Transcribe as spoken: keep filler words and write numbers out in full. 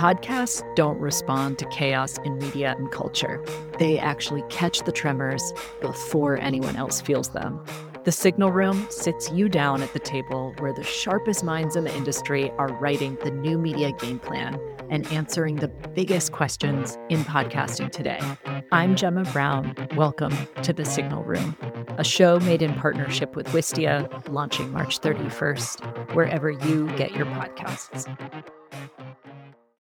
Podcasts don't respond to chaos in media and culture. They actually catch the tremors before anyone else feels them. The Signal Room sits you down at the table where the sharpest minds in the industry are writing the new media game plan and answering the biggest questions in podcasting today. I'm Gemma Brown. Welcome to The Signal Room, a show made in partnership with Wistia, launching March thirty-first, wherever you get your podcasts.